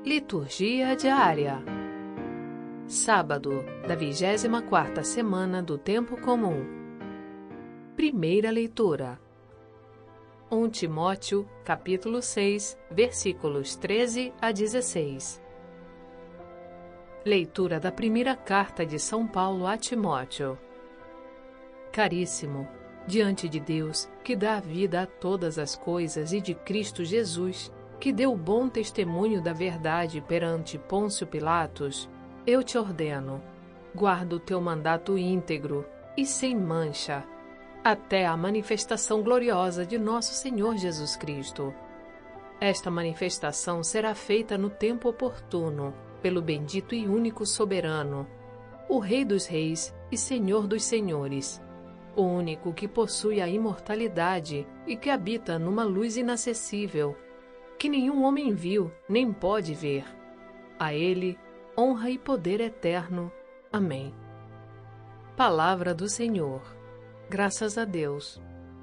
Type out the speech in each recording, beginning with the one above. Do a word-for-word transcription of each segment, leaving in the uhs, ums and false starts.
Liturgia diária. Sábado, da vigésima quarta semana do Tempo Comum. Primeira leitura. Primeiro Timóteo, capítulo seis, versículos treze a dezesseis. Leitura da primeira carta de São Paulo a Timóteo. Caríssimo, diante de Deus, que dá vida a todas as coisas, e de Cristo Jesus, que deu bom testemunho da verdade perante Pôncio Pilatos, eu te ordeno, guarda o teu mandato íntegro e sem mancha, até a manifestação gloriosa de nosso Senhor Jesus Cristo. Esta manifestação será feita no tempo oportuno, pelo bendito e único soberano, o Rei dos reis e Senhor dos senhores, o único que possui a imortalidade e que habita numa luz inacessível, que nenhum homem viu nem pode ver. A ele, honra e poder eterno. Amém. Palavra do Senhor. Graças a Deus.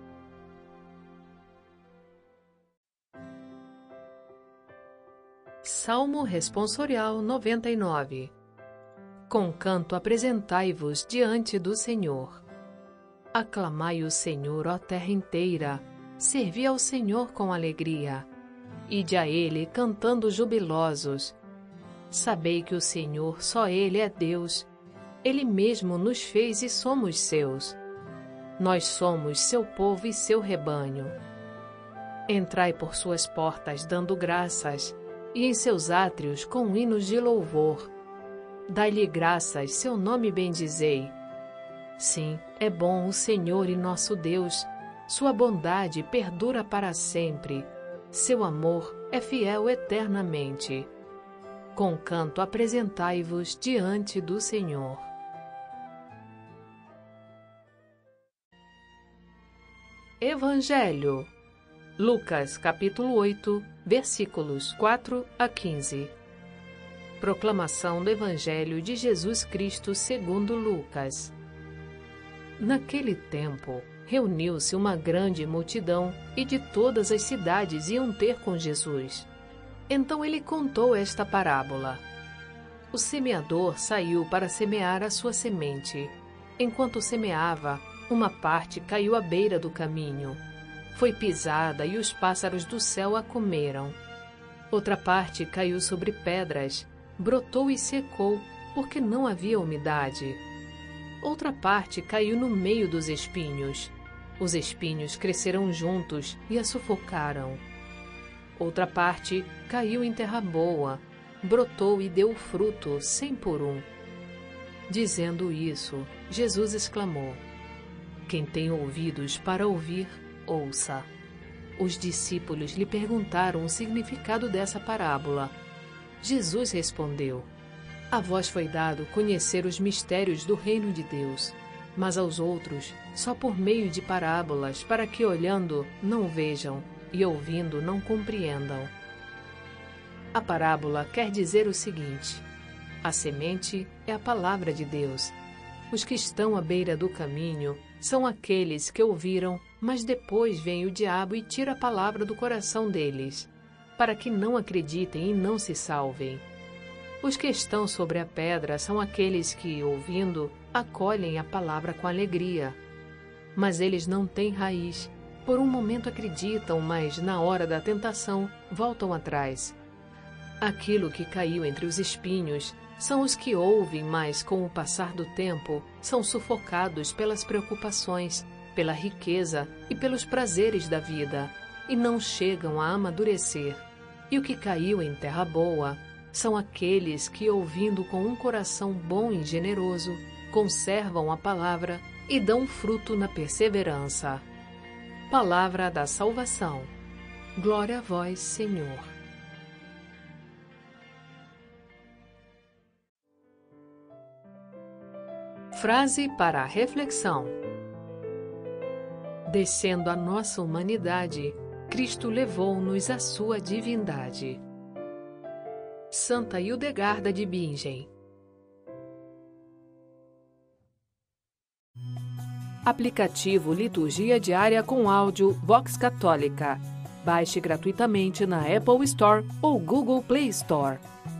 Salmo Responsorial noventa e nove. Com canto apresentai-vos diante do Senhor. Aclamai o Senhor, ó terra inteira, servi ao Senhor com alegria. Ide a Ele cantando jubilosos. Sabei que o Senhor, só Ele é Deus. Ele mesmo nos fez e somos seus. Nós somos seu povo e seu rebanho. Entrai por suas portas dando graças, e em seus átrios com hinos de louvor. Dai-lhe graças, seu nome bendizei. Sim, é bom o Senhor e nosso Deus. Sua bondade perdura para sempre. Seu amor é fiel eternamente. Com canto apresentai-vos diante do Senhor. Evangelho. Lucas, capítulo oito, versículos quatro a quinze. Proclamação do Evangelho de Jesus Cristo segundo Lucas. Naquele tempo, reuniu-se uma grande multidão e de todas as cidades iam ter com Jesus. Então ele contou esta parábola. O semeador saiu para semear a sua semente. Enquanto semeava, uma parte caiu à beira do caminho. Foi pisada e os pássaros do céu a comeram. Outra parte caiu sobre pedras, brotou e secou, porque não havia umidade. Outra parte caiu no meio dos espinhos. Os espinhos cresceram juntos e a sufocaram. Outra parte caiu em terra boa, brotou e deu fruto cem por um. Dizendo isso, Jesus exclamou: Quem tem ouvidos para ouvir, ouça. Os discípulos lhe perguntaram o significado dessa parábola. Jesus respondeu: A vós foi dado conhecer os mistérios do reino de Deus, mas aos outros só por meio de parábolas, para que olhando não vejam e ouvindo não compreendam. A parábola quer dizer o seguinte: a semente é a palavra de Deus. Os que estão à beira do caminho são aqueles que ouviram, mas depois vem o diabo e tira a palavra do coração deles, para que não acreditem e não se salvem. Os que estão sobre a pedra são aqueles que, ouvindo, acolhem a palavra com alegria. Mas eles não têm raiz. Por um momento acreditam, mas na hora da tentação voltam atrás. Aquilo que caiu entre os espinhos são os que ouvem, mas com o passar do tempo são sufocados pelas preocupações, pela riqueza e pelos prazeres da vida, e não chegam a amadurecer. E o que caiu em terra boa são aqueles que, ouvindo com um coração bom e generoso, conservam a palavra e dão fruto na perseverança. Palavra da salvação. Glória a vós, Senhor. Frase para a reflexão. Descendo a nossa humanidade, Cristo levou-nos à sua divindade. Santa Hildegarda de Bingen. Aplicativo Liturgia Diária com áudio Vox Católica. Baixe gratuitamente na Apple Store ou Google Play Store.